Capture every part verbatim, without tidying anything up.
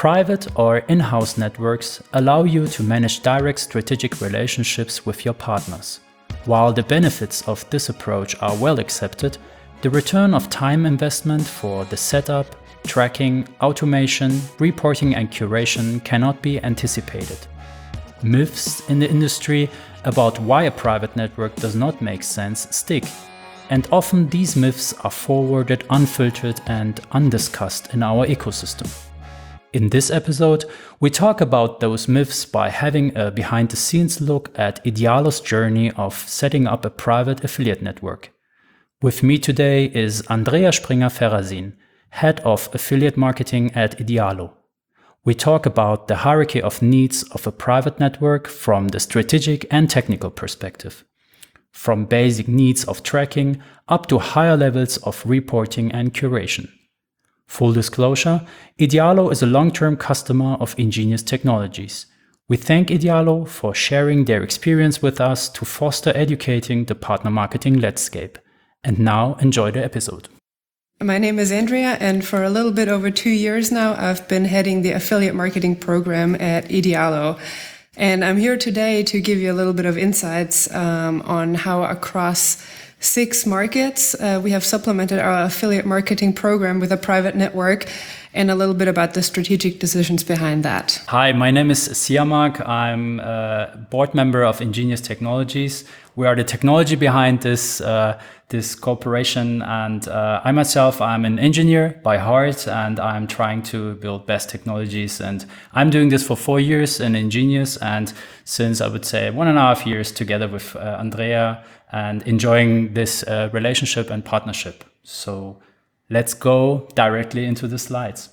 Private or in-house networks allow you to manage direct strategic relationships with your partners. While the benefits of this approach are well accepted, the return of time investment for the setup, tracking, automation, reporting and curation cannot be anticipated. Myths in the industry about why a private network does not make sense stick, and often these myths are forwarded unfiltered and undiscussed in our ecosystem. In this episode, we talk about those myths by having a behind-the-scenes look at Idealo's journey of setting up a private affiliate network. With me today is Andrea Springer-Ferrazin, Head of Affiliate Marketing at Idealo. We talk about the hierarchy of needs of a private network from the strategic and technical perspective, from basic needs of tracking up to higher levels of reporting and curation. Full disclosure, Idealo is a long-term customer of Ingenious Technologies. We thank Idealo for sharing their experience with us to foster educating the partner marketing landscape. And now enjoy the episode. My name is Andrea, and for a little bit over two years now, I've been heading the affiliate marketing program at Idealo. And I'm here today to give you a little bit of insights um, on how across six markets uh, we have supplemented our affiliate marketing program with a private network, and a little bit about the strategic decisions behind that. Hi, my name is Siamak. I'm a board member of Ingenious Technologies. We are the technology behind this uh, this corporation, and uh, I myself, I'm an engineer by heart, and I'm trying to build best technologies. And I'm doing this for four years in Ingenious, and since I would say one and a half years together with uh, Andrea, and enjoying this uh, relationship and partnership. So let's go directly into the slides.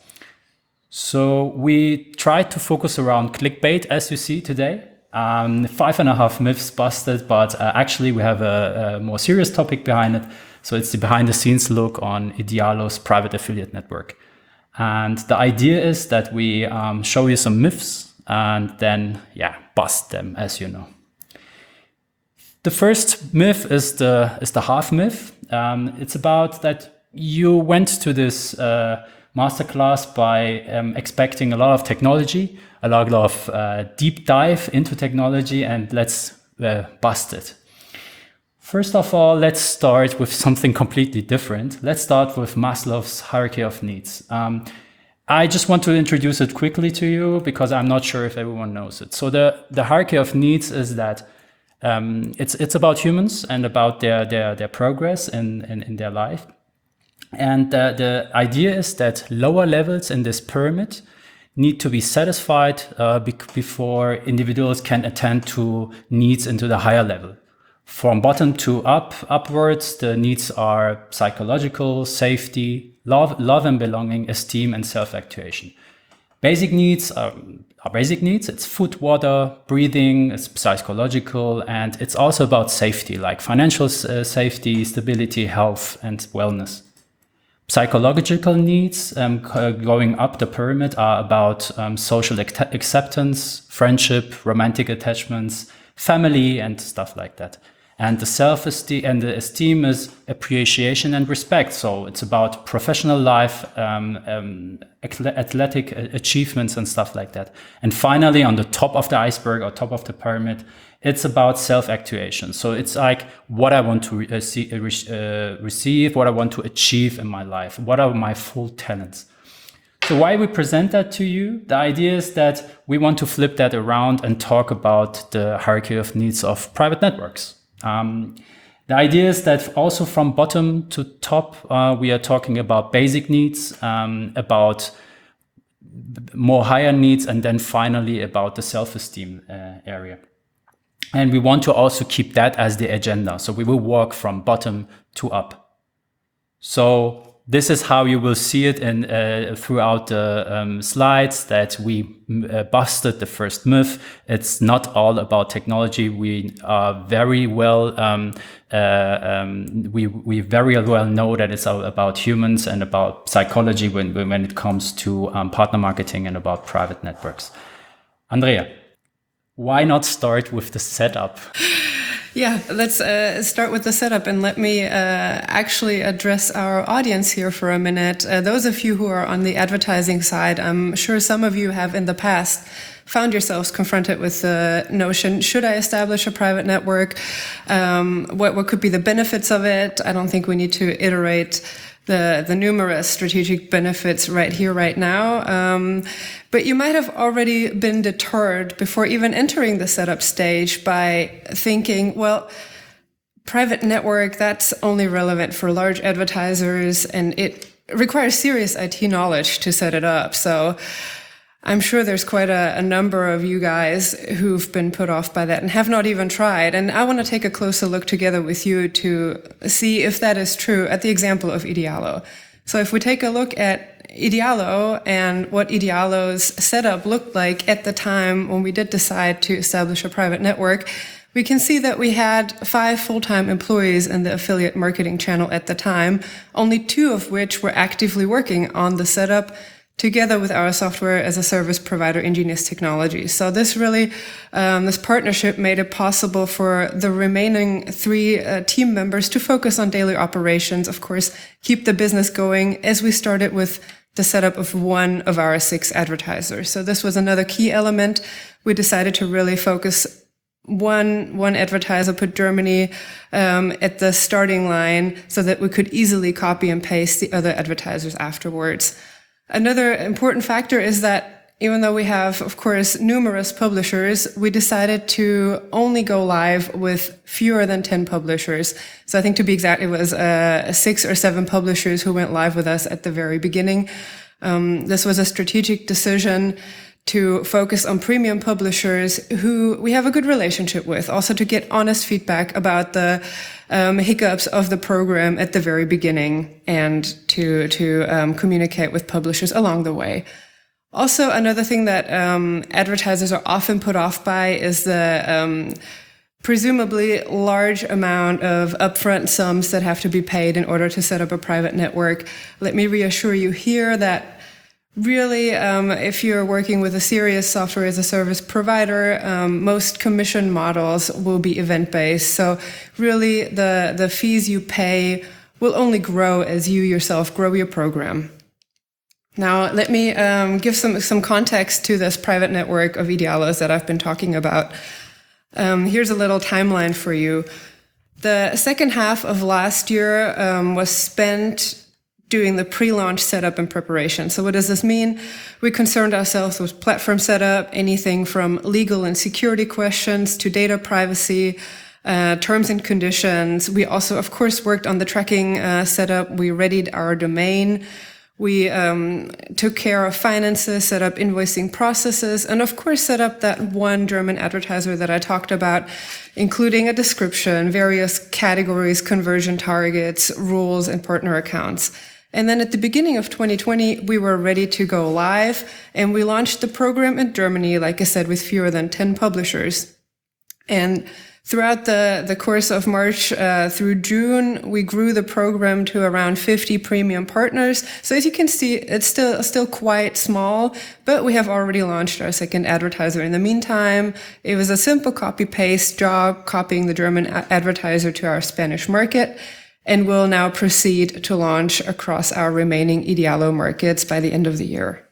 So we tried to focus around clickbait, as you see today. Um, five and a half myths busted, but uh, actually we have a, a more serious topic behind it. So it's the behind the scenes look on Idealo's private affiliate network. And the idea is that we um, show you some myths and then, yeah, bust them, as you know. The first myth is the is the half myth. Um, it's about that you went to this uh, masterclass by um, expecting a lot of technology, a lot of uh, deep dive into technology, and let's uh, bust it. First of all, let's start with something completely different. Let's start with Maslow's hierarchy of needs. Um, I just want to introduce it quickly to you because I'm not sure if everyone knows it. So the, the hierarchy of needs is that Um, it's it's about humans and about their their their progress in in, in their life, and uh, the idea is that lower levels in this pyramid need to be satisfied uh, be- before individuals can attend to needs into the higher level. From bottom to up upwards, the needs are psychological, safety, love, love and belonging, esteem, and self-actuation. Basic needs are, are basic needs. It's food, water, breathing, it's psychological, and it's also about safety, like financial uh, safety, stability, health, and wellness. Psychological needs um, going up the pyramid are about um, social ac- acceptance, friendship, romantic attachments, family, and stuff like that. And the self-esteem and the esteem is appreciation and respect. So it's about professional life, um, um, athletic achievements and stuff like that. And finally, on the top of the iceberg or top of the pyramid, it's about self-actuation. So it's like what I want to re- uh, see, uh, re- uh, receive, what I want to achieve in my life. What are my full talents? So why we present that to you? The idea is that we want to flip that around and talk about the hierarchy of needs of private networks. Um, the idea is that also from bottom to top, uh, we are talking about basic needs, um, about more higher needs, and then finally about the self-esteem uh, area. And we want to also keep that as the agenda. So we will work from bottom to up. So this is how you will see it in uh, throughout the um, slides, that we uh, busted the first myth. It's not all about technology. We are very well, um, uh, um, we we very well know that it's all about humans and about psychology when when it comes to um, partner marketing and about private networks. Andrea, why not start with the setup? Yeah, let's uh, start with the setup and let me uh, actually address our audience here for a minute. Uh, those of you who are on the advertising side, I'm sure some of you have in the past found yourselves confronted with the notion, should I establish a private network? Um, what, what could be the benefits of it? I don't think we need to iterate the, the numerous strategic benefits right here, right now. Um, but you might have already been deterred before even entering the setup stage by thinking, well, private network, that's only relevant for large advertisers, and it requires serious I T knowledge to set it up. So I'm sure there's quite a, a number of you guys who've been put off by that and have not even tried. And I want to take a closer look together with you to see if that is true at the example of Idealo. So if we take a look at Idealo and what Idealo's setup looked like at the time when we did decide to establish a private network, we can see that we had five full-time employees in the affiliate marketing channel at the time, only two of which were actively working on the setup together with our software as a service provider, Ingenious Technologies. So this really, um, this partnership made it possible for the remaining three uh, team members to focus on daily operations, of course, keep the business going as we started with the setup of one of our six advertisers. So this was another key element. We decided to really focus one one advertiser, put Germany um, at the starting line so that we could easily copy and paste the other advertisers afterwards. Another important factor is that even though we have, of course, numerous publishers, we decided to only go live with fewer than ten publishers. So I think to be exact, it was uh, six or seven publishers who went live with us at the very beginning. Um, this was a strategic decision to focus on premium publishers who we have a good relationship with, also to get honest feedback about the um, hiccups of the program at the very beginning and to, to um, communicate with publishers along the way. Also, another thing that um, advertisers are often put off by is the um, presumably large amount of upfront sums that have to be paid in order to set up a private network. Let me reassure you here that really, um, if you're working with a serious software as a service provider, um, most commission models will be event-based. So really, the, the fees you pay will only grow as you yourself grow your program. Now, let me um, give some, some context to this private network of Idealos that I've been talking about. Um, here's a little timeline for you. The second half of last year um, was spent doing the pre-launch setup and preparation. So what does this mean? We concerned ourselves with platform setup, anything from legal and security questions to data privacy, uh, terms and conditions. We also, of course, worked on the tracking uh, setup. We readied our domain. We um, took care of finances, set up invoicing processes, and of course set up that one German advertiser that I talked about, including a description, various categories, conversion targets, rules, and partner accounts. And then at the beginning of twenty twenty, we were ready to go live, and we launched the program in Germany, like I said, with fewer than ten publishers. And throughout the, the course of March uh, through June, we grew the program to around fifty premium partners. So as you can see, it's still still quite small, but we have already launched our second advertiser. In the meantime, it was a simple copy-paste job, copying the German advertiser to our Spanish market, and we'll now proceed to launch across our remaining Idealo markets by the end of the year.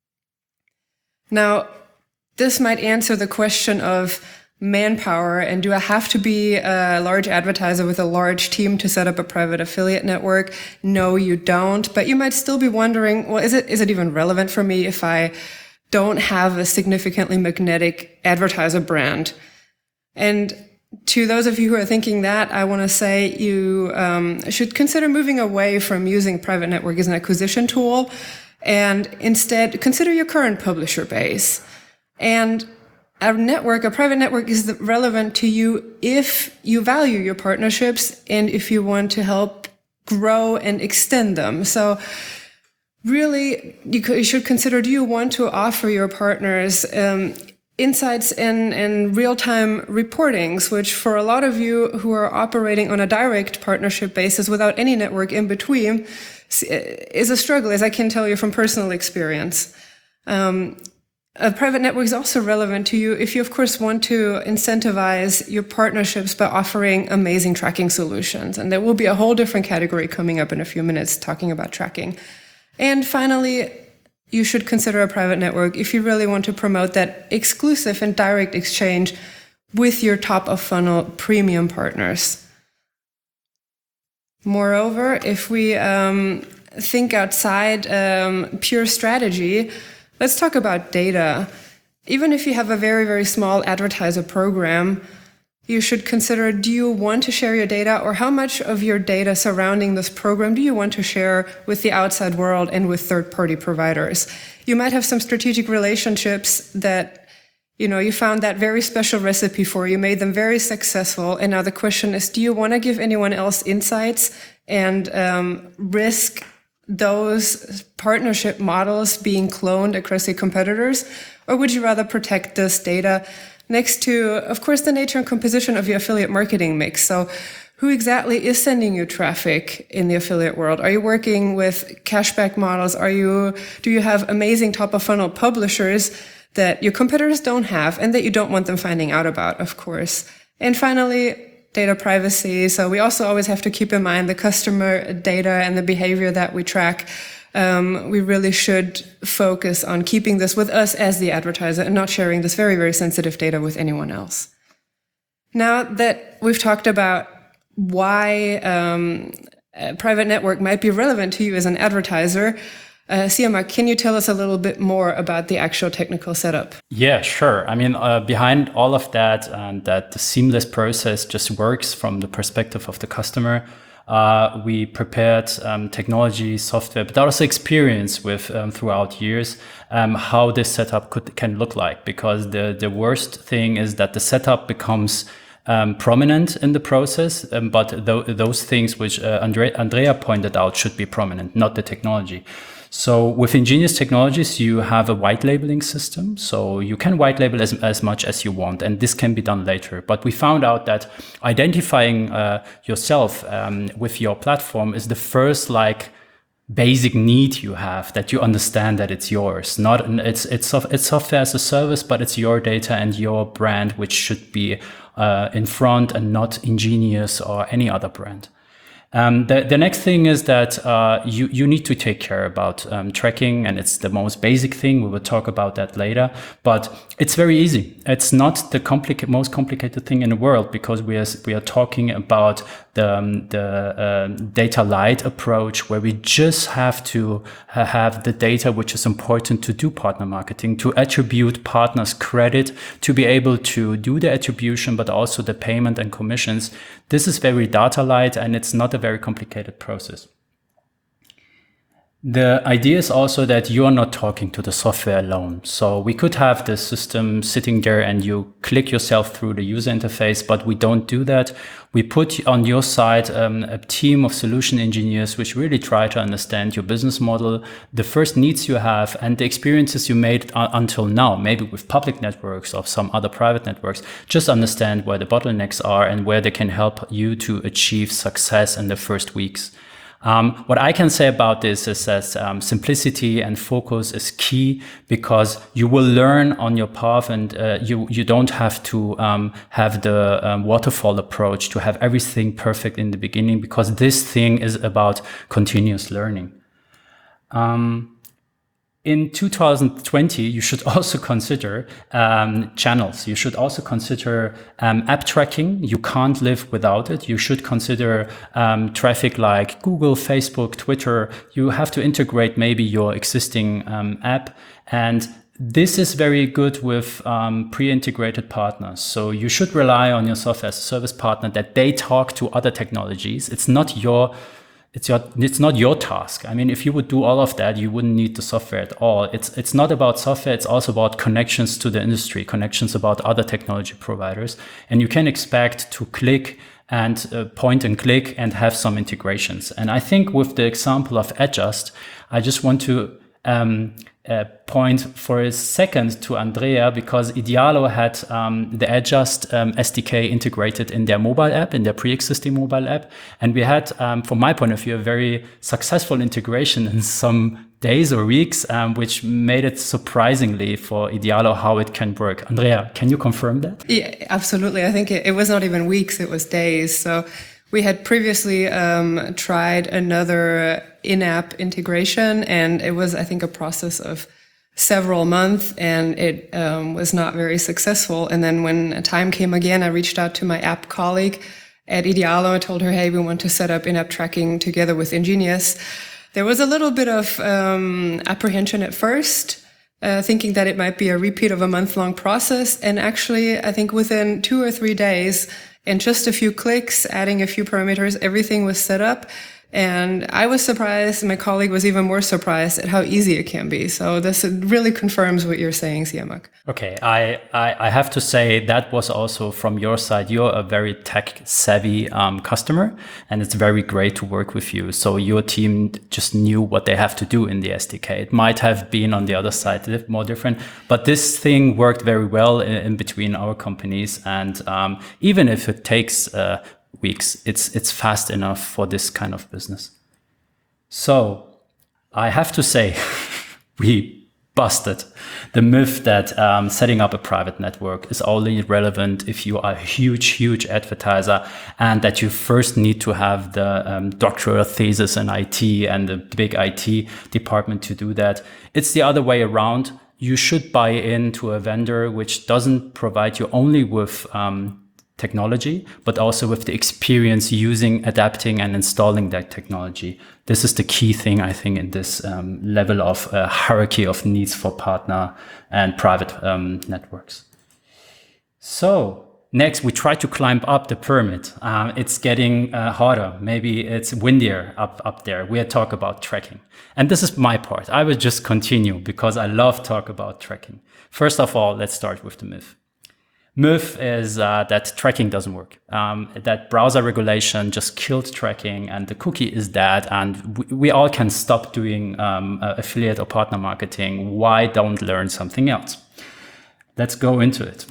Now, this might answer the question of manpower, and do I have to be a large advertiser with a large team to set up a private affiliate network? No, you don't. But you might still be wondering, well, is it is it even relevant for me if I don't have a significantly magnetic advertiser brand? And to those of you who are thinking that, I want to say you um, should consider moving away from using private network as an acquisition tool, and instead consider your current publisher base. And a network, a private network, is relevant to you if you value your partnerships and if you want to help grow and extend them. So really, you, could, you should consider, do you want to offer your partners um, insights and, and real-time reportings, which for a lot of you who are operating on a direct partnership basis without any network in between is a struggle, as I can tell you from personal experience. Um, A private network is also relevant to you if you, of course, want to incentivize your partnerships by offering amazing tracking solutions. And there will be a whole different category coming up in a few minutes talking about tracking. And finally, you should consider a private network if you really want to promote that exclusive and direct exchange with your top of funnel premium partners. Moreover, if we um, think outside um, pure strategy, let's talk about data. Even if you have a very, very small advertiser program, you should consider, do you want to share your data, or how much of your data surrounding this program do you want to share with the outside world and with third-party providers? You might have some strategic relationships that, you know, you found that very special recipe for, you made them very successful, and now the question is, do you want to give anyone else insights and um, risk those partnership models being cloned across your competitors? Or would you rather protect this data next to, of course, the nature and composition of your affiliate marketing mix? So who exactly is sending you traffic in the affiliate world? Are you working with cashback models? Are you, do you have amazing top of funnel publishers that your competitors don't have and that you don't want them finding out about, of course? And finally, data privacy. So we also always have to keep in mind the customer data and the behavior that we track. Um, we really should focus on keeping this with us as the advertiser and not sharing this very, very sensitive data with anyone else. Now that we've talked about why um, a private network might be relevant to you as an advertiser, Uh, Siamak, can you tell us a little bit more about the actual technical setup? Yeah, sure. I mean, uh, behind all of that, and that the seamless process just works from the perspective of the customer, uh, we prepared um, technology, software, but also experience with um, throughout years um, how this setup could can look like. Because the the worst thing is that the setup becomes Um, prominent in the process, um, but th those things which uh, Andre Andrea pointed out should be prominent, not the technology. So with Ingenious Technologies, you have a white labeling system. So you can white label as, as much as you want, and this can be done later. But we found out that identifying uh, yourself um, with your platform is the first like basic need you have, that you understand that it's yours. Not it's it's it's software as a service, but it's your data and your brand which should be uh, in front, and not Ingenious or any other brand. Um, the, the next thing is that uh, you, you need to take care about um, tracking, and it's the most basic thing. We will talk about that later, but it's very easy. It's not the complica- most complicated thing in the world, because we are, we are talking about the, um, the uh, data light approach, where we just have to ha- have the data which is important to do partner marketing, to attribute partners credit, to be able to do the attribution, but also the payment and commissions. This is very data light, and it's not a very complicated process. The idea is also that you are not talking to the software alone. So we could have the system sitting there and you click yourself through the user interface, but we don't do that. We put on your side um, a team of solution engineers which really try to understand your business model, the first needs you have, and the experiences you made uh, until now, maybe with public networks or some other private networks. Just understand where the bottlenecks are and where they can help you to achieve success in the first weeks. Um, what I can say about this is that um, simplicity and focus is key, because you will learn on your path, and uh, you you don't have to um, have the um, waterfall approach to have everything perfect in the beginning, because this thing is about continuous learning. Um, In two thousand twenty, you should also consider um, channels. You should also consider um, app tracking. You can't live without it. You should consider um, traffic like Google, Facebook, Twitter. You have to integrate maybe your existing um, app. And this is very good with um, pre-integrated partners. So you should rely on your software as a service partner, that they talk to other technologies. It's not your It's your, it's not your task. I mean, if you would do all of that, you wouldn't need the software at all. It's, it's not about software. It's also about connections to the industry, connections about other technology providers. And you can expect to click and uh, point and click and have some integrations. And I think with the example of Adjust, I just want to um, uh, point for a second to Andrea, because Idealo had um, the Adjust um, S D K integrated in their mobile app, in their pre-existing mobile app. And we had, um, from my point of view, a very successful integration in some days or weeks, um, which made it surprisingly for Idealo how it can work. Andrea, can you confirm that? Yeah, absolutely. I think it, it was not even weeks, it was days. So we had previously um, tried another in-app integration, and it was, I think, a process of several months, and it um, was not very successful. And then when time came again, I reached out to my app colleague at Idealo. I told her, hey, we want to set up in-app tracking together with Ingenious. There was a little bit of um, apprehension at first, uh, thinking that it might be a repeat of a month-long process. And actually, I think within two or three days, in just a few clicks, adding a few parameters, everything was set up. And I was surprised, my colleague was even more surprised at how easy it can be. So this really confirms what you're saying, Siamak. Okay, I, I, I have to say that was also from your side. You're a very tech savvy um, customer, and it's very great to work with you. So your team just knew what they have to do in the S D K. It might have been on the other side more different, but this thing worked very well in, in between our companies. And um, even if it takes uh, weeks, it's it's fast enough for this kind of business. So I have to say, we busted the myth that um, setting up a private network is only relevant if you are a huge, huge advertiser, and that you first need to have the um, doctoral thesis in I T and the big I T department to do that. It's the other way around. You should buy into a vendor which doesn't provide you only with um, technology, but also with the experience using, adapting, and installing that technology. This is the key thing, I think, in this um, level of uh, hierarchy of needs for partner and private um, networks. So next, we try to climb up the pyramid. Uh, it's getting uh, harder. Maybe it's windier up, up there. We talk about tracking. And this is my part. I will just continue because I love talk about tracking. First of all, let's start with the myth. Myth is uh, that tracking doesn't work, um, that browser regulation just killed tracking and the cookie is dead, and we, we all can stop doing um, uh, affiliate or partner marketing. Why don't learn something else? Let's go into it.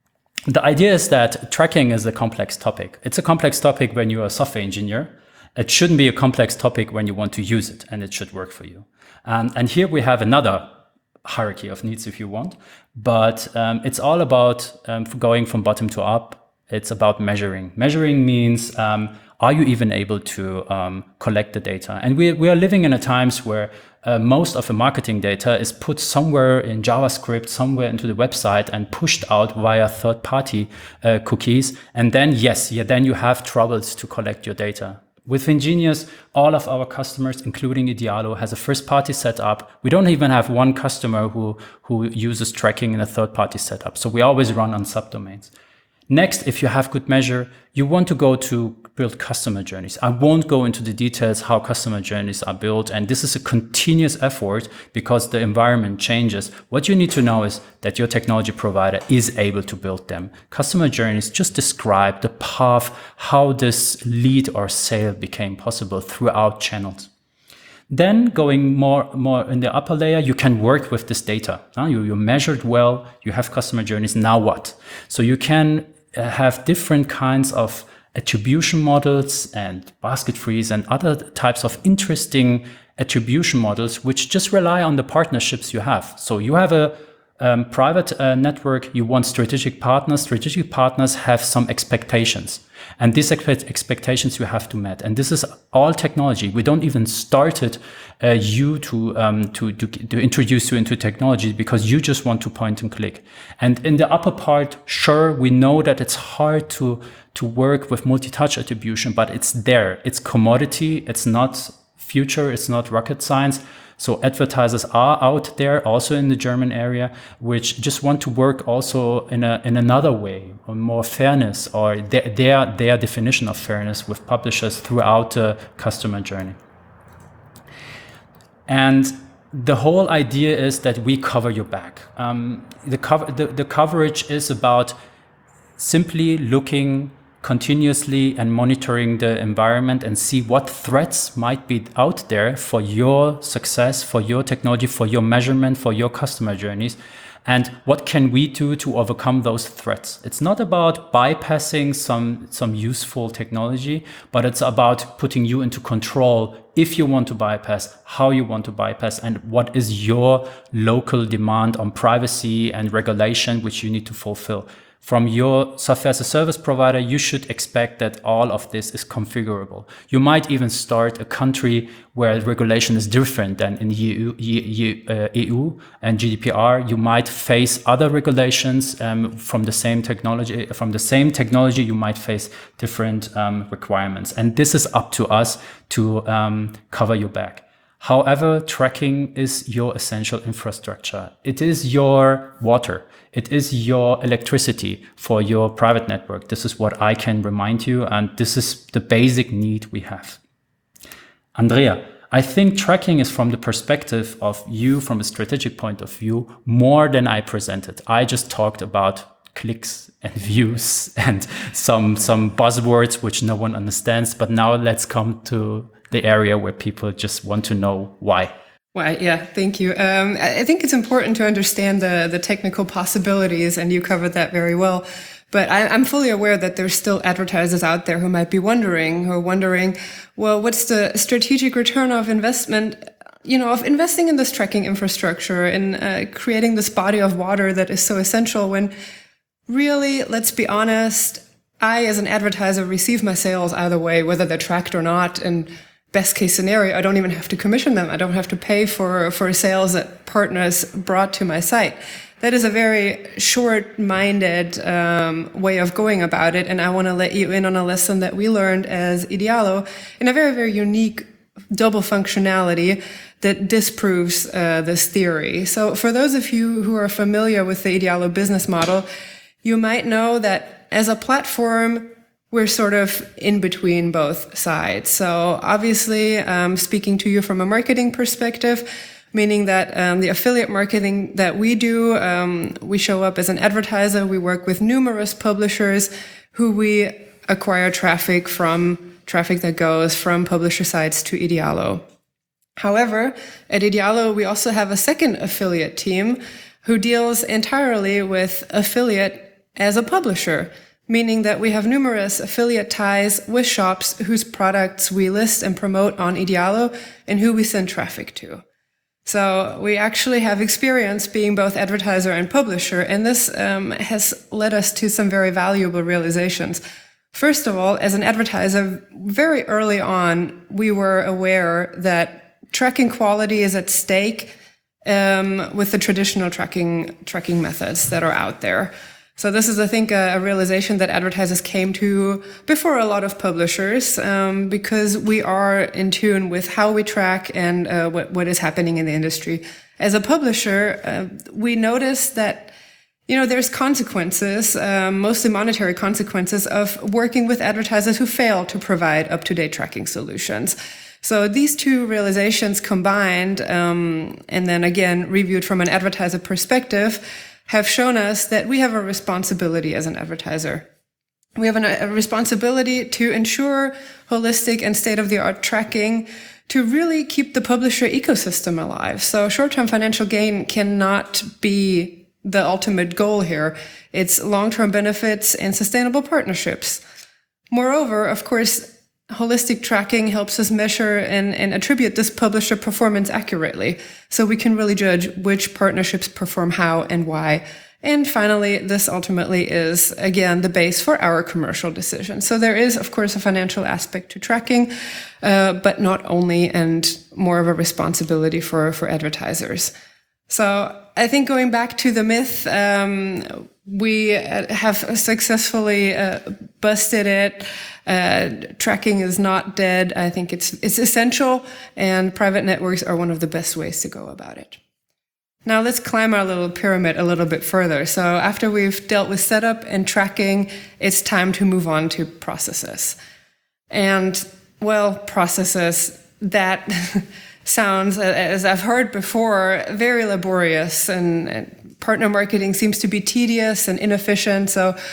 The idea is that tracking is a complex topic. It's a complex topic when you're a software engineer. It shouldn't be a complex topic when you want to use it, and it should work for you. Um, and here we have another hierarchy of needs, if you want, but um, it's all about um, going from bottom to up. It's about measuring. Measuring means, um, are you even able to um, collect the data? And we, we are living in a times where uh, most of the marketing data is put somewhere in JavaScript, somewhere into the website and pushed out via third-party uh, cookies. And then, yes, yeah, then you have troubles to collect your data. With Ingenious, all of our customers, including Idealo, has a first-party setup. We don't even have one customer who, who uses tracking in a third-party setup. So we always run on subdomains. Next, if you have good measure, you want to go to build customer journeys. I won't go into the details how customer journeys are built. And this is a continuous effort because the environment changes. What you need to know is that your technology provider is able to build them. Customer journeys just describe the path, how this lead or sale became possible throughout channels. Then going more, more in the upper layer, you can work with this data. Uh, you, you measured well, you have customer journeys, now what? So you can uh, have different kinds of attribution models and basket freeze and other types of interesting attribution models, which just rely on the partnerships you have. So you have a um, private uh, network, you want strategic partners. Strategic partners have some expectations. And these expect expectations you have to meet. And this is all technology. We don't even started uh, you to, um, to, to, to introduce you into technology because you just want to point and click. And in the upper part, sure, we know that it's hard to, to work with multi-touch attribution, but it's there. It's commodity. It's not future. It's not rocket science. So advertisers are out there also in the German area, which just want to work also in a in another way, on more fairness or their, their, their definition of fairness with publishers throughout the customer journey. And the whole idea is that we cover your back. Um, the, cover, the, the coverage is about simply looking continuously and monitoring the environment and see what threats might be out there for your success, for your technology, for your measurement, for your customer journeys. And what can we do to overcome those threats? It's not about bypassing some, some useful technology, but it's about putting you into control if you want to bypass, how you want to bypass, and what is your local demand on privacy and regulation, which you need to fulfill. From your software as a service provider, you should expect that all of this is configurable. You might even start a country where regulation is different than in the E U, E U and G D P R. You might face other regulations um, from the same technology. From the same technology, you might face different um, requirements. And this is up to us to um, cover your back. However, tracking is your essential infrastructure. It is your water. It is your electricity for your private network. This is what I can remind you, and this is the basic need we have. Andrea, I think tracking is from the perspective of you, from a strategic point of view, more than I presented. I just talked about clicks and views and some, some buzzwords which no one understands. But now let's come to the area where people just want to know why. Well, yeah, thank you. Um, I think it's important to understand the, the technical possibilities, and you covered that very well. But I, I'm fully aware that there's still advertisers out there who might be wondering, who are wondering, well, what's the strategic return of investment, you know, of investing in this tracking infrastructure and uh, creating this body of water that is so essential when really, let's be honest, I, as an advertiser, receive my sales either way, whether they're tracked or not. And best case scenario, I don't even have to commission them. I don't have to pay for, for sales that partners brought to my site. That is a very short-minded um, way of going about it. And I want to let you in on a lesson that we learned as Idealo in a very, very unique double functionality that disproves uh, this theory. So for those of you who are familiar with the Idealo business model, you might know that as a platform, we're sort of in between both sides. So obviously, um, speaking to you from a marketing perspective, meaning that um, the affiliate marketing that we do, um, we show up as an advertiser. We work with numerous publishers who we acquire traffic from, traffic that goes from publisher sites to Idealo. However, at Idealo, we also have a second affiliate team who deals entirely with affiliate as a publisher, meaning that we have numerous affiliate ties with shops whose products we list and promote on Idealo and who we send traffic to. So we actually have experience being both advertiser and publisher, and this um, has led us to some very valuable realizations. First of all, as an advertiser, very early on, we were aware that tracking quality is at stake um, with the traditional tracking tracking methods that are out there. So this is, I think, a, a realization that advertisers came to before a lot of publishers, um, because we are in tune with how we track and uh, what, what is happening in the industry. As a publisher, uh, we notice that, you know, there's consequences, um, mostly monetary consequences, of working with advertisers who fail to provide up-to-date tracking solutions. So these two realizations combined, um, and then again reviewed from an advertiser perspective, have shown us that we have a responsibility as an advertiser. We have an, a responsibility to ensure holistic and state-of-the-art tracking to really keep the publisher ecosystem alive. So short-term financial gain cannot be the ultimate goal here. It's long-term benefits and sustainable partnerships. Moreover, of course, holistic tracking helps us measure and, and attribute this publisher performance accurately, so we can really judge which partnerships perform how and why. And finally, this ultimately is, again, the base for our commercial decisions. So there is, of course, a financial aspect to tracking, uh, but not only, and more of a responsibility for, for advertisers. So I think going back to the myth, um, we have successfully uh, busted it. Uh, tracking is not dead. I think it's it's essential, and private networks are one of the best ways to go about it. Now let's climb our little pyramid a little bit further. So after we've dealt with setup and tracking, it's time to move on to processes. And, well, processes, that sounds, as I've heard before, very laborious, and, and partner marketing seems to be tedious and inefficient. So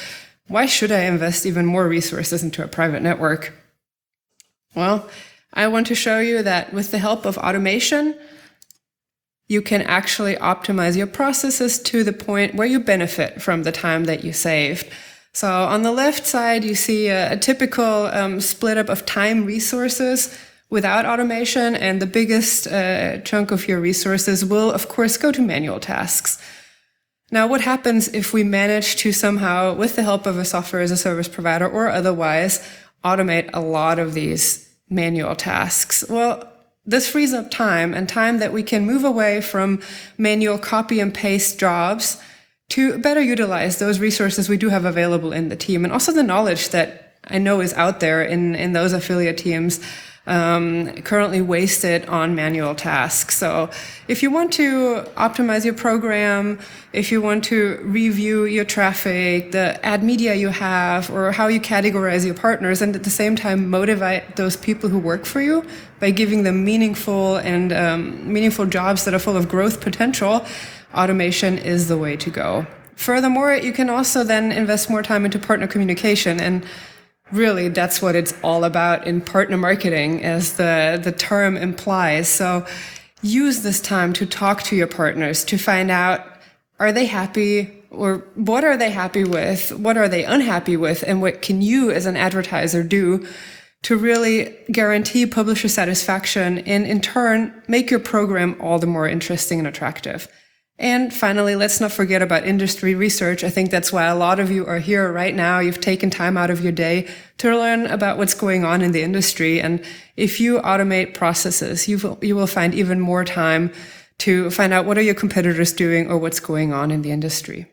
why should I invest even more resources into a private network? Well, I want to show you that with the help of automation, you can actually optimize your processes to the point where you benefit from the time that you saved. So on the left side, you see a, a typical um, split up of time resources without automation, and the biggest uh, chunk of your resources will, of course, go to manual tasks. Now, what happens if we manage to somehow, with the help of a software as a service provider or otherwise, automate a lot of these manual tasks? Well, this frees up time, and time that we can move away from manual copy and paste jobs to better utilize those resources we do have available in the team, and also the knowledge that I know is out there in, in those affiliate teams um, currently wasted on manual tasks. So if you want to optimize your program, if you want to review your traffic, the ad media you have, or how you categorize your partners, and at the same time motivate those people who work for you by giving them meaningful and um, meaningful jobs that are full of growth potential, automation is the way to go. Furthermore, you can also then invest more time into partner communication, and really that's what it's all about in partner marketing, as the, the term implies. So use this time to talk to your partners to find out, are they happy, or what are they happy with, what are they unhappy with, and what can you as an advertiser do to really guarantee publisher satisfaction and in turn make your program all the more interesting and attractive. And finally, let's not forget about industry research. I think that's why a lot of you are here right now. You've taken time out of your day to learn about what's going on in the industry. And if you automate processes, you will, you will find even more time to find out what are your competitors doing or what's going on in the industry.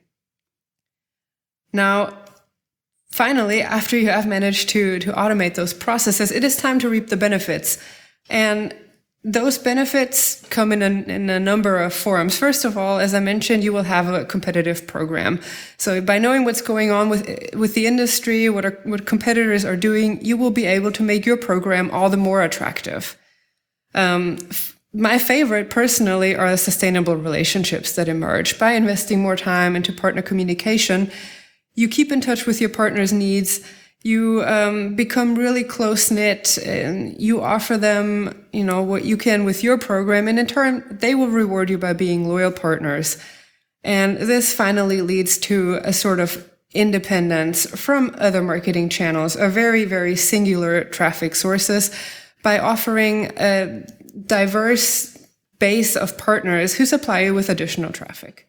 Now, finally, after you have managed to, to automate those processes, it is time to reap the benefits. And those benefits come in a, in a number of forms. First of all, as I mentioned, you will have a competitive program. So by knowing what's going on with with the industry, what are, what competitors are doing, you will be able to make your program all the more attractive. Um, f- my favorite, personally, are the sustainable relationships that emerge. By investing more time into partner communication, you keep in touch with your partner's needs. You um, become really close-knit, and you offer them, you know, what you can with your program, and in turn, they will reward you by being loyal partners. And this finally leads to a sort of independence from other marketing channels, or very, very singular traffic sources, by offering a diverse base of partners who supply you with additional traffic.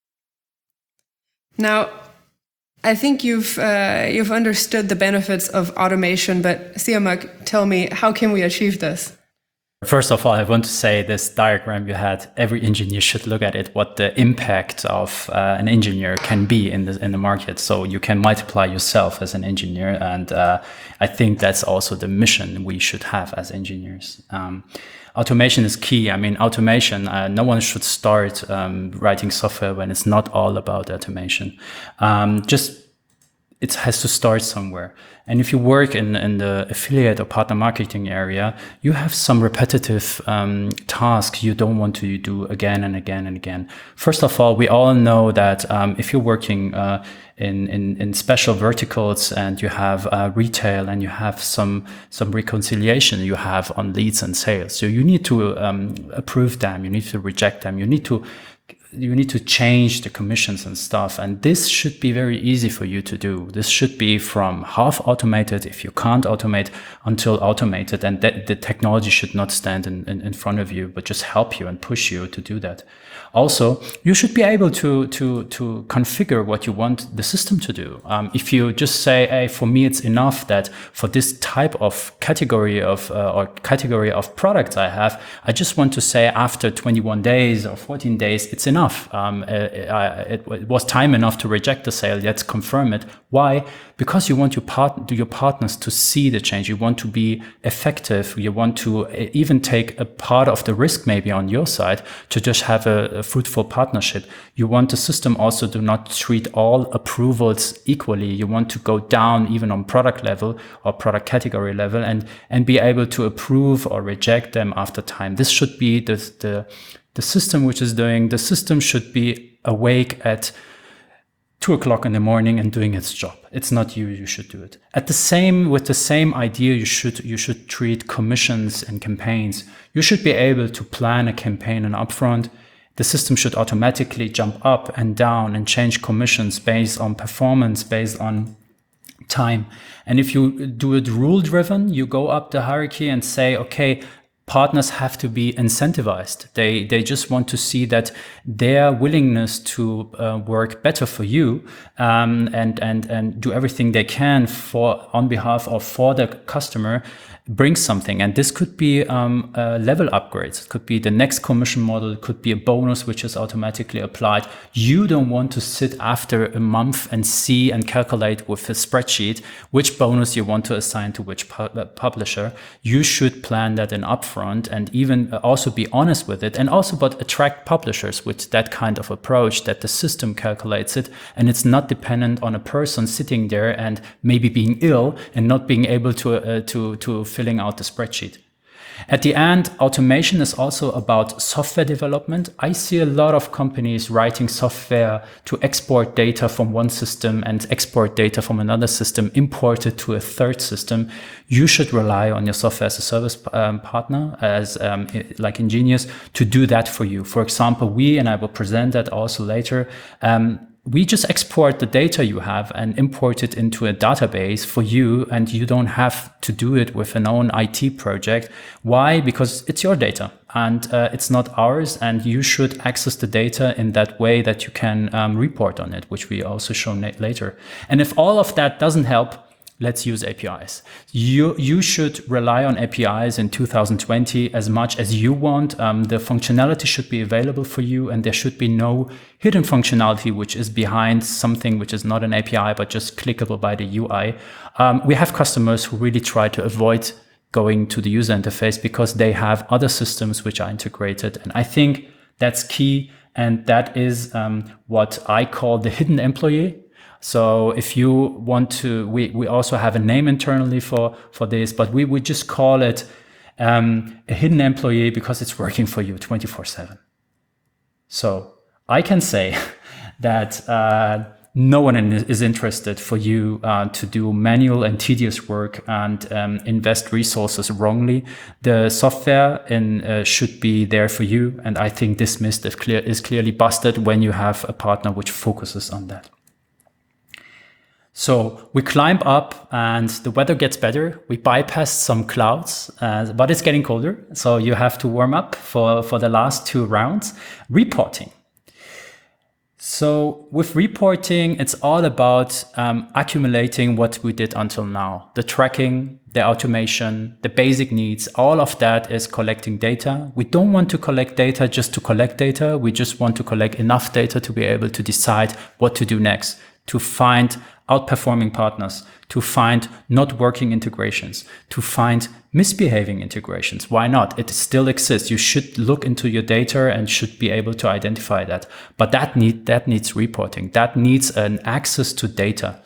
Now, I think you've uh, you've understood the benefits of automation, but Siamak, tell me, how can we achieve this? First of all, I want to say this diagram you had, every engineer should look at it, what the impact of uh, an engineer can be in the in the market. So you can multiply yourself as an engineer. And uh, I think that's also the mission we should have as engineers. Um, automation is key. I mean, automation, uh, no one should start um, writing software when it's not all about automation. Um, just it has to start somewhere. And if you work in, in the affiliate or partner marketing area, you have some repetitive um, tasks you don't want to do again and again and again. First of all, we all know that um, if you're working uh, in, in, in special verticals and you have uh, retail and you have some, some reconciliation you have on leads and sales. So you need to um, approve them, you need to reject them, you need to you need to change the commissions and stuff. And this should be very easy for you to do. This should be from half automated, if you can't automate, until automated. And that the technology should not stand in, in, in front of you, but just help you and push you to do that. Also, you should be able to, to, to configure what you want the system to do. Um, if you just say, hey, for me, it's enough that for this type of category of, uh, or category of products I have, I just want to say after twenty-one days or fourteen days, it's enough. Um, it, it, it was time enough to reject the sale. Let's confirm it. Why? Because you want your part, your partners to see the change. You want to be effective. You want to even take a part of the risk maybe on your side to just have a, a fruitful partnership. You want the system also to not treat all approvals equally. You want to go down even on product level or product category level and, and be able to approve or reject them after time. This should be the, the, the system which is doing, the system should be awake at two o'clock in the morning and doing its job. It's not you, you should do it. At the same, with the same idea, you should, you should treat commissions and campaigns. You should be able to plan a campaign and upfront. The system should automatically jump up and down and change commissions based on performance, based on time. And if you do it rule driven, you go up the hierarchy and say, okay, partners have to be incentivized. They they just want to see that their willingness to uh, work better for you um, and and and do everything they can for on behalf of for the customer brings something. And this could be um, uh, level upgrades. It could be the next commission model. It could be a bonus which is automatically applied. You don't want to sit after a month and see and calculate with a spreadsheet which bonus you want to assign to which pu- publisher. You should plan that in upfront and even also be honest with it, and also but attract publishers with that kind of approach that the system calculates it and it's not dependent on a person sitting there and maybe being ill and not being able to uh, to to filling out the spreadsheet. At the end, automation is also about software development. I see a lot of companies writing software to export data from one system and export data from another system, import it to a third system. You should rely on your software as a service um, partner, as um, like Ingenious, to do that for you. For example, we, and I will present that also later, um, we just export the data you have and import it into a database for you, and you don't have to do it with an own I T project. Why? Because it's your data and uh, it's not ours, and you should access the data in that way that you can um, report on it, which we also show later. And if all of that doesn't help, let's use A P Is. You you should rely on A P Is in two thousand twenty as much as you want. Um, the functionality should be available for you, and there should be no hidden functionality which is behind something which is not an A P I but just clickable by the U I. Um, we have customers who really try to avoid going to the user interface because they have other systems which are integrated, and I think that's key, and that is um, what I call the hidden employee. So if you want to, we, we also have a name internally for, for this, but we would just call it um, a hidden employee because it's working for you twenty-four seven. So I can say that uh, no one in, is interested for you uh, to do manual and tedious work and um, invest resources wrongly. The software in, uh, should be there for you. And I think this myth is, clear, is clearly busted when you have a partner which focuses on that. So we climb up and the weather gets better. We bypass some clouds, uh, but it's getting colder. So you have to warm up for, for the last two rounds. Reporting. So with reporting, it's all about um, accumulating what we did until now. The tracking, the automation, the basic needs, all of that is collecting data. We don't want to collect data just to collect data. We just want to collect enough data to be able to decide what to do next, to find outperforming partners, to find not working integrations, to find misbehaving integrations. Why not? It still exists. You should look into your data and should be able to identify that. But that need that needs reporting. That needs an access to data.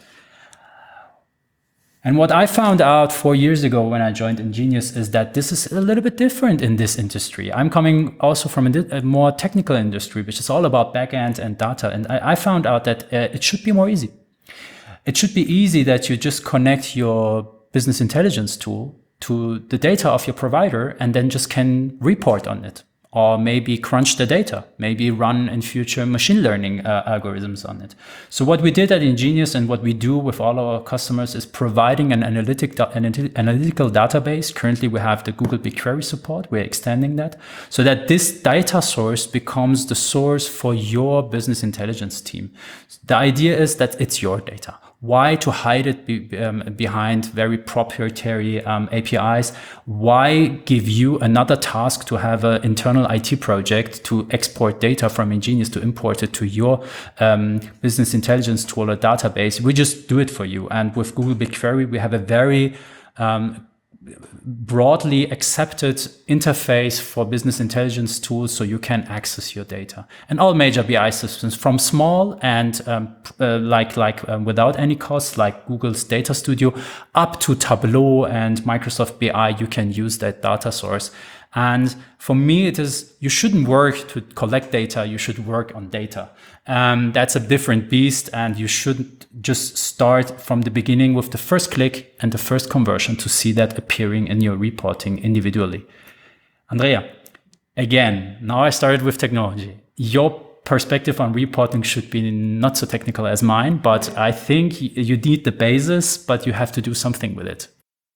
And what I found out four years ago when I joined Ingenious is that this is a little bit different in this industry. I'm coming also from a, a more technical industry, which is all about backend and data. And I, I found out that uh, it should be more easy. It should be easy that you just connect your business intelligence tool to the data of your provider and then just can report on it, or maybe crunch the data, maybe run in future machine learning uh, algorithms on it. So what we did at Ingenious and what we do with all our customers is providing an analytic, an analytical database. Currently, we have the Google BigQuery support. We're extending that so that this data source becomes the source for your business intelligence team. The idea is that it's your data. Why to hide it be, um, behind very proprietary um, A P Is? Why give you another task to have an internal I T project to export data from Ingenious to import it to your um, business intelligence tool or database? We just do it for you. And with Google BigQuery, we have a very um, broadly accepted interface for business intelligence tools so you can access your data. And all major B I systems, from small and um, uh, like like um, without any cost, like Google's Data Studio, up to Tableau and Microsoft B I, you can use that data source. And for me, it is, you shouldn't work to collect data, you should work on data. Um, that's a different beast, and you shouldn't just start from the beginning with the first click and the first conversion to see that appearing in your reporting individually. Andrea, again, now I started with technology. Your perspective on reporting should be not so technical as mine, but I think you need the basis, but you have to do something with it.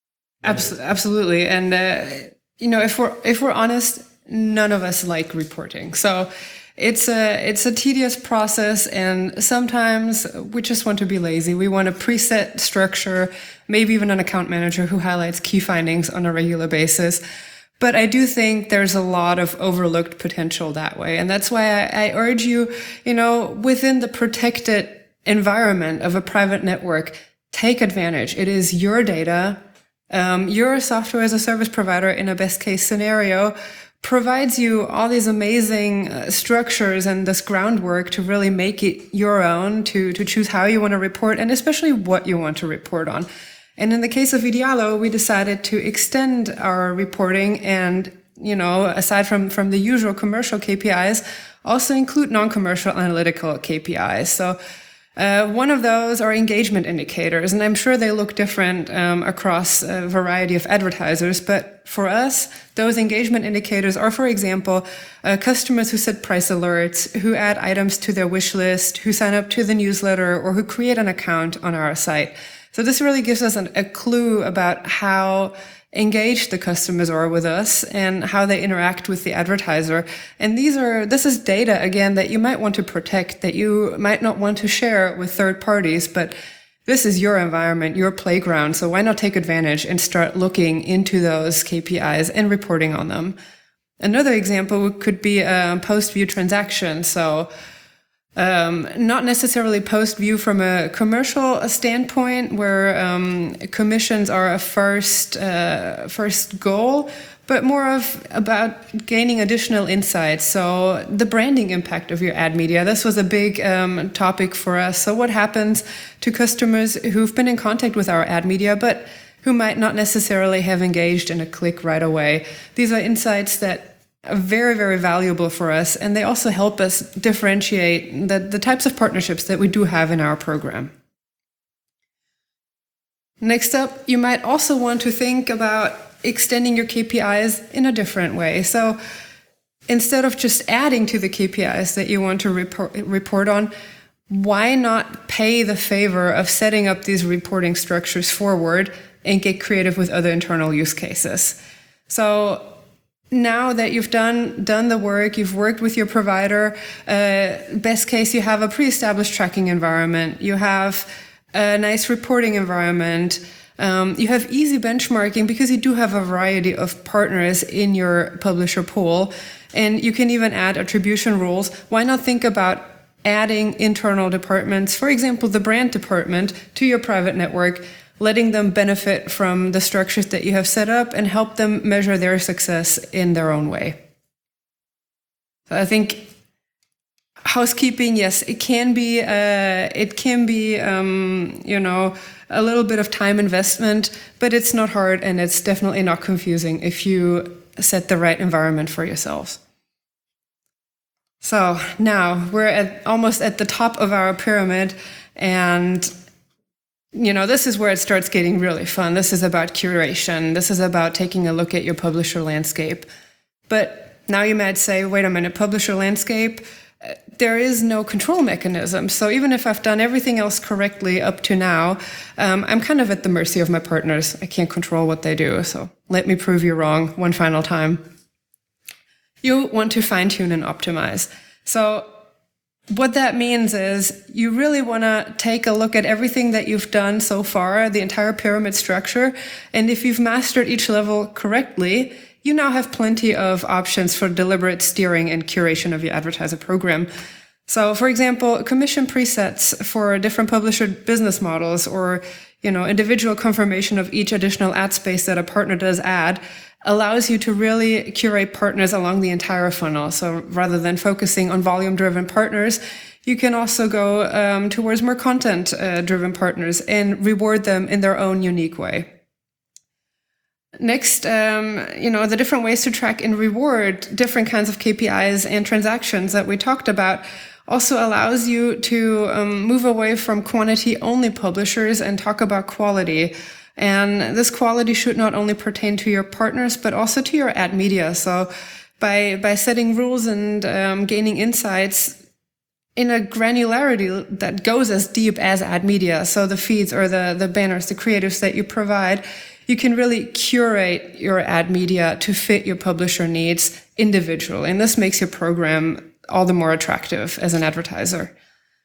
Absolutely. And, uh, you know, if we're, if we're honest, none of us like reporting. So it's a, it's a tedious process. And sometimes we just want to be lazy. We want a preset structure, maybe even an account manager who highlights key findings on a regular basis. But I do think there's a lot of overlooked potential that way. And that's why I, I urge you, you know, within the protected environment of a private network, take advantage. It is your data. Um, your software as a service provider in a best case scenario provides you all these amazing uh, structures and this groundwork to really make it your own, to, to choose how you want to report and especially what you want to report on. And in the case of Idealo, we decided to extend our reporting and, you know, aside from, from the usual commercial K P Is, also include non-commercial analytical K P Is. So uh, one of those are engagement indicators, and I'm sure they look different um, across a variety of advertisers. But for us, those engagement indicators are, for example, uh, customers who set price alerts, who add items to their wish list, who sign up to the newsletter, or who create an account on our site. So this really gives us an, a clue about how engaged the customers are with us and how they interact with the advertiser. And these are, this is data, again, that you might want to protect, that you might not want to share with third parties, but this is your environment, your playground. So why not take advantage and start looking into those K P Is and reporting on them? Another example could be a post-view transaction. So Um, not necessarily post-view from a commercial standpoint, where um, commissions are a first uh, first goal, but more of about gaining additional insights. So the branding impact of your ad media. This was a big um, topic for us. So what happens to customers who've been in contact with our ad media, but who might not necessarily have engaged in a click right away? These are insights that are very, very valuable for us. And they also help us differentiate the, the types of partnerships that we do have in our program. Next up, you might also want to think about extending your K P Is in a different way. So instead of just adding to the K P Is that you want to report, report on, why not pay the favor of setting up these reporting structures forward and get creative with other internal use cases? So now that you've done done the work, you've worked with your provider, uh, best case, you have a pre-established tracking environment, you have a nice reporting environment, um, you have easy benchmarking because you do have a variety of partners in your publisher pool, and you can even add attribution rules. Why not think about adding internal departments, for example, the brand department, to your private network, letting them benefit from the structures that you have set up and help them measure their success in their own way. So I think housekeeping, yes, it can be, uh, it can be, um, you know, a little bit of time investment, but it's not hard and it's definitely not confusing if you set the right environment for yourselves. So now we're at almost at the top of our pyramid, and you know, this is where it starts getting really fun. This is about curation. This is about taking a look at your publisher landscape. But now you might say, wait a minute, publisher landscape, there is no control mechanism. So even if I've done everything else correctly up to now, um, I'm kind of at the mercy of my partners. I can't control what they do. So let me prove you wrong one final time. You want to fine tune and optimize. So what that means is you really want to take a look at everything that you've done so far, the entire pyramid structure. And if you've mastered each level correctly, you now have plenty of options for deliberate steering and curation of your advertiser program. So, for example, commission presets for different publisher business models, or, you know, individual confirmation of each additional ad space that a partner does add, allows you to really curate partners along the entire funnel. So rather than focusing on volume-driven partners, you can also go um, towards more content-driven uh, partners and reward them in their own unique way. Next, um, you know, the different ways to track and reward different kinds of K P Is and transactions that we talked about also allows you to um, move away from quantity-only publishers and talk about quality. And this quality should not only pertain to your partners, but also to your ad media. So by by setting rules and um, gaining insights in a granularity that goes as deep as ad media, so the feeds or the, the banners, the creatives that you provide, you can really curate your ad media to fit your publisher needs individually. And this makes your program all the more attractive as an advertiser.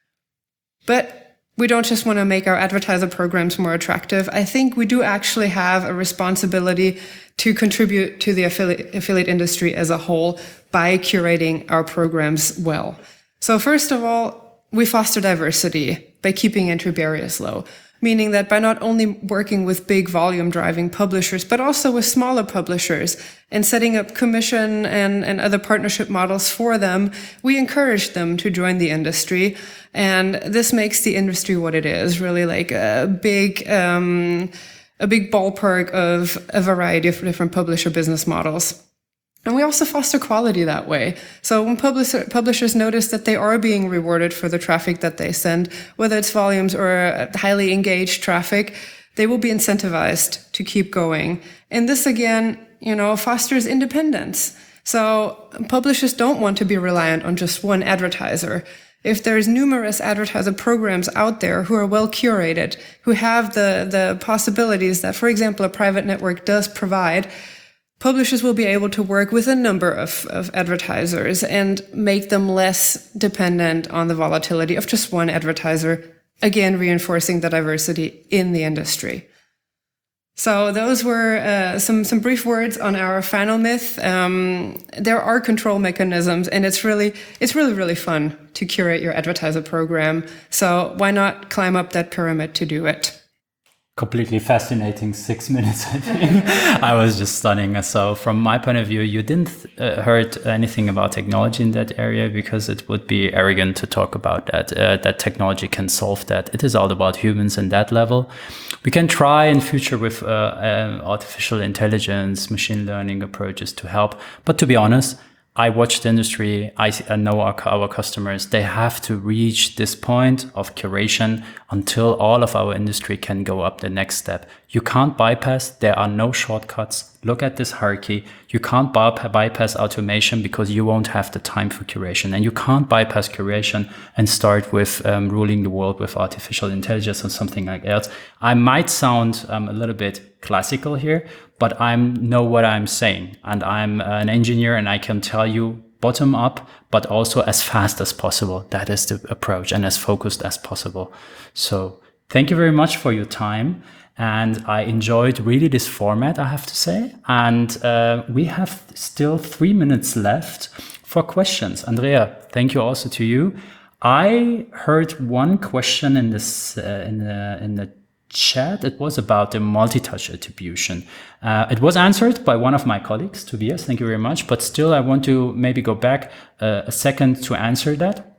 But we don't just want to make our advertiser programs more attractive. I think we do actually have a responsibility to contribute to the affiliate, affiliate industry as a whole by curating our programs well. So first of all, we foster diversity by keeping entry barriers low, meaning that by not only working with big volume driving publishers, but also with smaller publishers and setting up commission and, and other partnership models for them, we encourage them to join the industry. And this makes the industry what it is, really like a big, um, a big ballpark of a variety of different publisher business models. And we also foster quality that way. So when publisher, publishers notice that they are being rewarded for the traffic that they send, whether it's volumes or highly engaged traffic, they will be incentivized to keep going. And this again, you know, fosters independence. So publishers don't want to be reliant on just one advertiser. If there's numerous advertiser programs out there who are well curated, who have the, the possibilities that, for example, a private network does provide, publishers will be able to work with a number of, of advertisers and make them less dependent on the volatility of just one advertiser, again, reinforcing the diversity in the industry. So those were uh, some, some brief words on our final myth. Um, there are control mechanisms, and it's really, it's really, really fun to curate your advertiser program. So why not climb up that pyramid to do it? Completely fascinating six minutes, I think. I was just stunning. So from my point of view, you didn't uh, heard anything about technology in that area, because it would be arrogant to talk about that, uh, that technology can solve that. It is all about humans in that level. We can try in future with uh, uh, artificial intelligence, machine learning approaches to help. But to be honest, I watch the industry, I, I know our, our customers, they have to reach this point of curation until all of our industry can go up the next step. You can't bypass, there are no shortcuts. Look at this hierarchy. You can't by bypass automation because you won't have the time for curation. And you can't bypass curation and start with um, ruling the world with artificial intelligence or something like that. I might sound um, a little bit classical here, but I know what I'm saying. And I'm an engineer, and I can tell you bottom up, but also as fast as possible. That is the approach, and as focused as possible. So thank you very much for your time. And I enjoyed really this format, I have to say. And uh, we have still three minutes left for questions. Andrea, thank you also to you. I heard one question in this uh, in the in the chat. It was about the multi-touch attribution. Uh, it was answered by one of my colleagues, Tobias. Thank you very much. But still, I want to maybe go back uh, a second to answer that.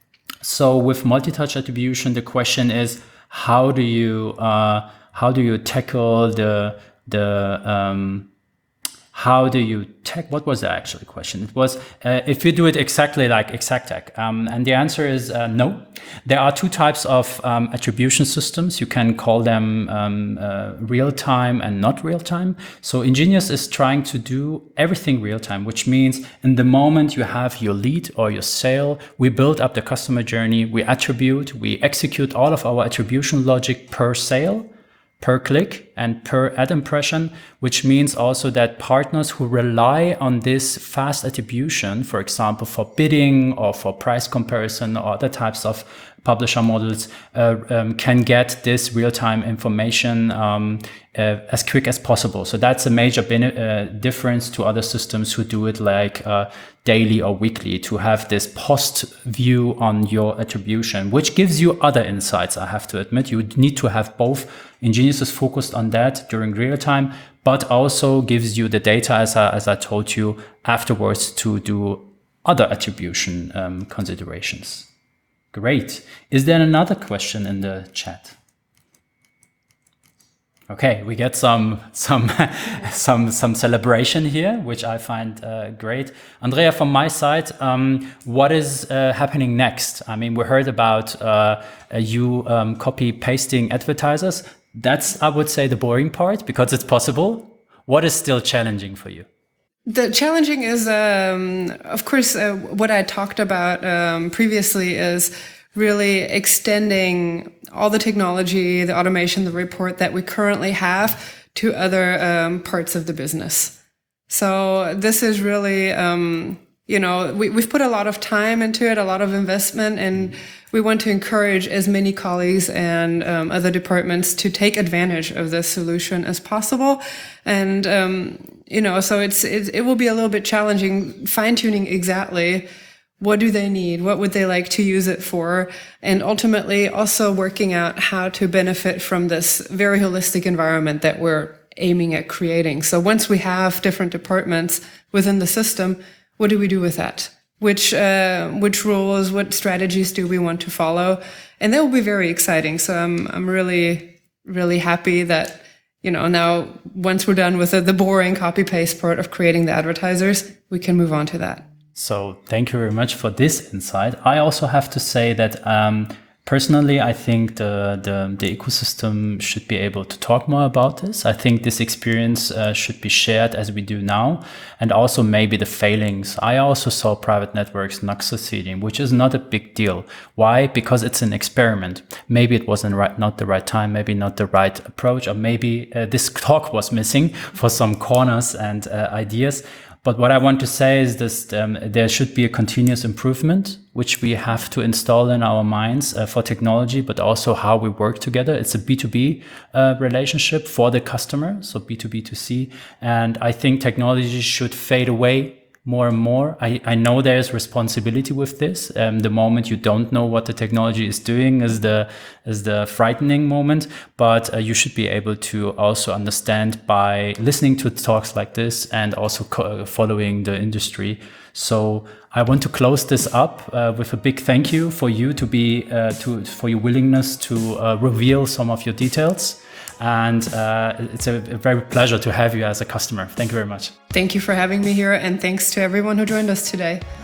So with multi-touch attribution, the question is, how do you uh, how do you tackle the the um, how do you tech? What was the actual question? It was uh, if you do it exactly like Exactech, um, and the answer is uh, no. There are two types of um, attribution systems. You can call them um, uh, real time and not real time. So Ingenious is trying to do everything real time, which means in the moment you have your lead or your sale, we build up the customer journey, we attribute, we execute all of our attribution logic per sale, per click and per ad impression, which means also that partners who rely on this fast attribution, for example, for bidding or for price comparison or other types of publisher models, uh, um, can get this real-time information um, uh, as quick as possible. So that's a major uh, difference to other systems who do it like uh, daily or weekly, to have this post view on your attribution, which gives you other insights, I have to admit. You need to have both. Ingenious is focused on that during real time, but also gives you the data, as I, as I told you, afterwards to do other attribution um, considerations. Great. Is there another question in the chat? Okay, we get some some some some celebration here, which I find uh, great. Andrea, from my side, um, what is uh, happening next? I mean, we heard about uh, you um, copy pasting advertisers. That's, I would say, the boring part because it's possible. What is still challenging for you? The challenging is, um, of course, uh, what I talked about um, previously is really extending all the technology, the automation, the report that we currently have to other um, parts of the business. So this is really, um, you know, we, we've put a lot of time into it, a lot of investment, and we want to encourage as many colleagues and um, other departments to take advantage of this solution as possible. And, um, you know, so it's, it, it will be a little bit challenging fine-tuning exactly what do they need? What would they like to use it for? And ultimately also working out how to benefit from this very holistic environment that we're aiming at creating. So once we have different departments within the system, what do we do with that? Which, uh, which rules, what strategies do we want to follow? And that will be very exciting. So I'm, I'm really, really happy that, you know, now once we're done with the, the boring copy paste part of creating the advertisers, we can move on to that. So thank you very much for this insight. I also have to say that um, personally, I think the, the the ecosystem should be able to talk more about this. I think this experience uh, should be shared as we do now, and also maybe the failings. I also saw private networks not succeeding, which is not a big deal. Why? Because it's an experiment. Maybe it wasn't right, not the right time, maybe not the right approach, or maybe uh, this talk was missing for some corners and uh, ideas. But what I want to say is this, um, there should be a continuous improvement, which we have to install in our minds uh, for technology, but also how we work together. It's a B two B uh, relationship for the customer, so B two B to C. And I think technology should fade away more and more. I, I know there's responsibility with this. Um, the moment you don't know what the technology is doing is the is the frightening moment. But uh, you should be able to also understand by listening to talks like this and also co- following the industry. So I want to close this up uh, with a big thank you for you to be uh, to for your willingness to uh, reveal some of your details. And uh, it's a, a very pleasure to have you as a customer. Thank you very much. Thank you for having me here, and thanks to everyone who joined us today.